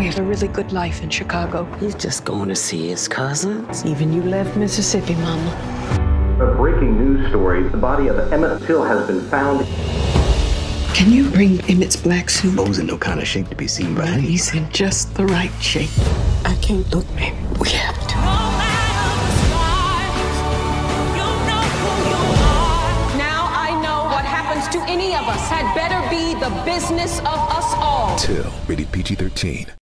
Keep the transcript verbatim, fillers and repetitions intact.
We have a really good life in Chicago. He's just going to see his cousins. Even you left Mississippi, Mama. A breaking news story. The body of Emmett Till has been found. Can you bring Emmett's black suit? Bo's in no kind of shape to be seen by anyone. He's in just the right shape. I can't look, baby. We have to. Now I know what happens to any of us had better be the business of us all. Till, rated P G thirteen.